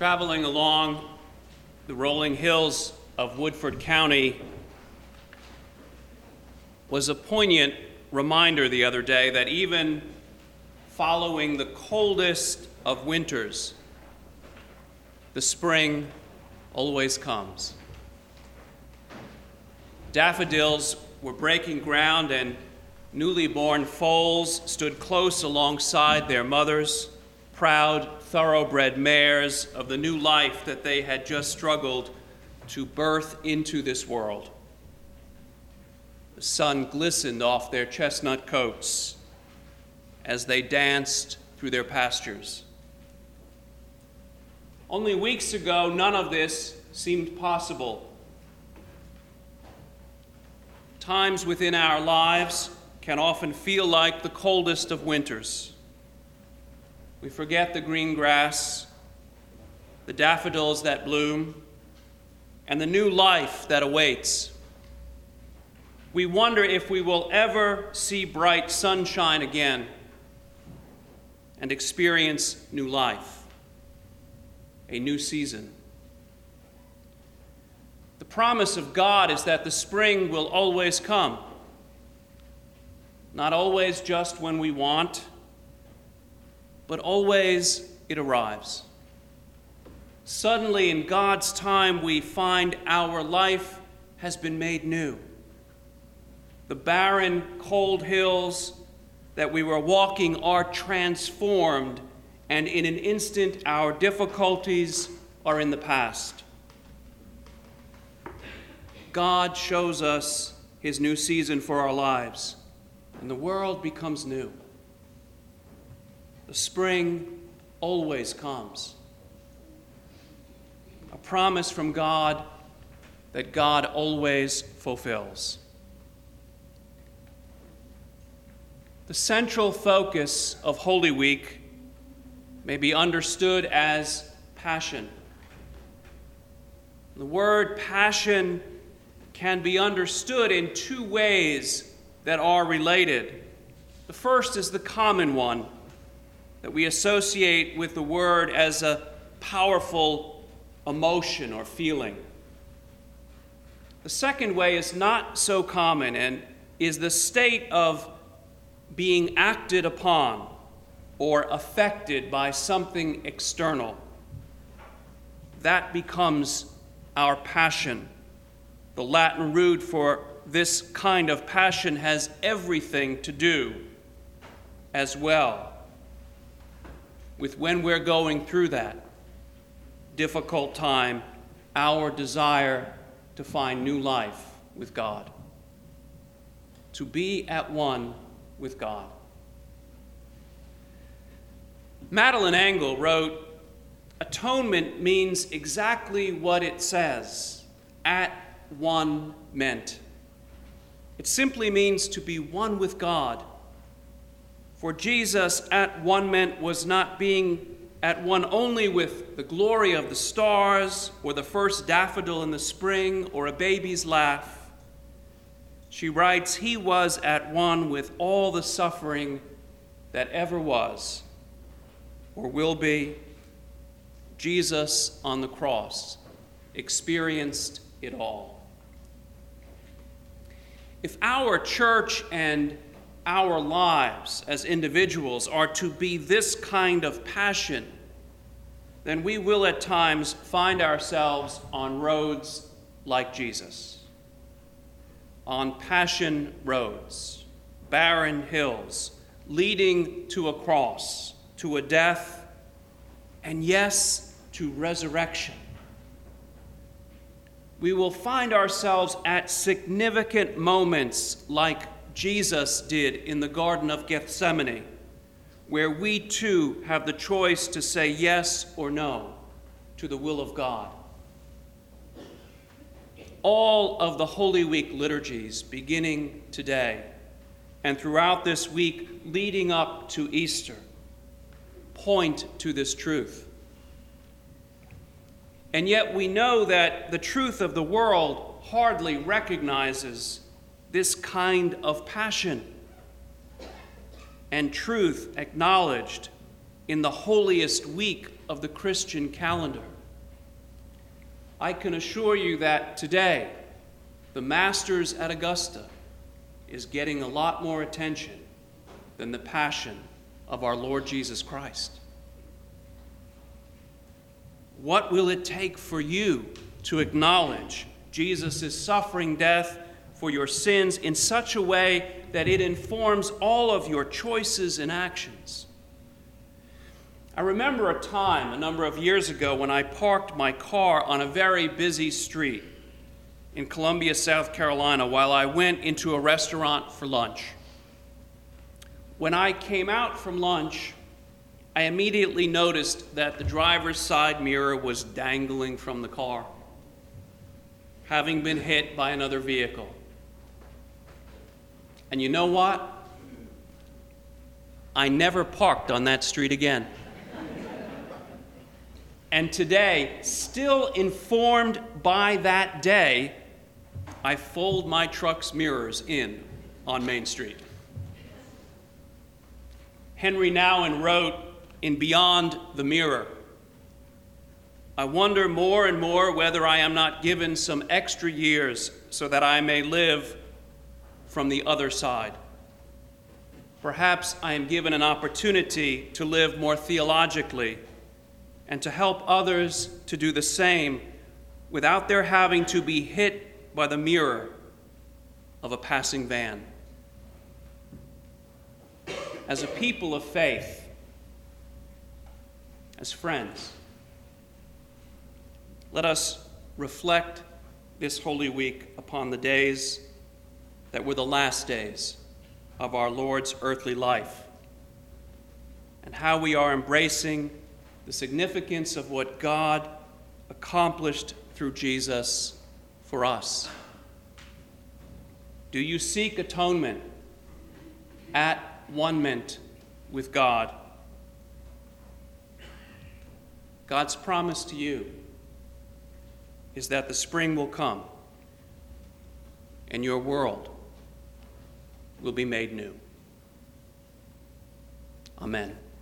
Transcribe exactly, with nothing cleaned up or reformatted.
Traveling along the rolling hills of Woodford County was a poignant reminder the other day that even following the coldest of winters, the spring always comes. Daffodils were breaking ground and newly born foals stood close alongside their mothers, proud, thoroughbred mares of the new life that they had just struggled to birth into this world. The sun glistened off their chestnut coats as they danced through their pastures. Only weeks ago, none of this seemed possible. Times within our lives can often feel like the coldest of winters. We forget the green grass, the daffodils that bloom, and the new life that awaits. We wonder if we will ever see bright sunshine again and experience new life, a new season. The promise of God is that the spring will always come, not always just when we want, but always it arrives. Suddenly, in God's time, we find our life has been made new. The barren, cold hills that we were walking are transformed, and in an instant, our difficulties are in the past. God shows us his new season for our lives, and the world becomes new. The spring always comes. A promise from God that God always fulfills. The central focus of Holy Week may be understood as passion. The word passion can be understood in two ways that are related. The first is the common one that we associate with the word as a powerful emotion or feeling. The second way is not so common and is the state of being acted upon or affected by something external. That becomes our passion. The Latin root for this kind of passion has everything to do as well with when we're going through that difficult time, our desire to find new life with God, to be at one with God. Madeleine L'Engle wrote, "Atonement means exactly what it says, at one meant. It simply means to be one with God. For Jesus, at one meant was not being at one only with the glory of the stars or the first daffodil in the spring or a baby's laugh." She writes, "He was at one with all the suffering that ever was or will be. Jesus on the cross experienced it all." If our church and our lives as individuals are to be this kind of passion, then we will at times find ourselves on roads like Jesus. On passion roads, barren hills, leading to a cross, to a death, and yes, to resurrection. We will find ourselves at significant moments like Jesus did in the Garden of Gethsemane, where we too have the choice to say yes or no to the will of God. All of the Holy Week liturgies beginning today and throughout this week leading up to Easter point to this truth. And yet we know that the truth of the world hardly recognizes this kind of passion and truth acknowledged in the holiest week of the Christian calendar. I can assure you that today, the Masters at Augusta is getting a lot more attention than the Passion of our Lord Jesus Christ. What will it take for you to acknowledge Jesus' suffering death for your sins in such a way that it informs all of your choices and actions? I remember a time a number of years ago when I parked my car on a very busy street in Columbia, South Carolina, while I went into a restaurant for lunch. When I came out from lunch, I immediately noticed that the driver's side mirror was dangling from the car, having been hit by another vehicle. And you know what? I never parked on that street again. And today, still informed by that day, I fold my truck's mirrors in on Main Street. Henry Nouwen wrote in Beyond the Mirror, "I wonder more and more whether I am not given some extra years so that I may live from the other side. Perhaps I am given an opportunity to live more theologically and to help others to do the same without their having to be hit by the mirror of a passing van." As a people of faith, as friends, let us reflect this Holy Week upon the days that were the last days of our Lord's earthly life, and how we are embracing the significance of what God accomplished through Jesus for us. Do you seek atonement at one-ment with God? God's promise to you is that the spring will come and your world will be made new. Amen.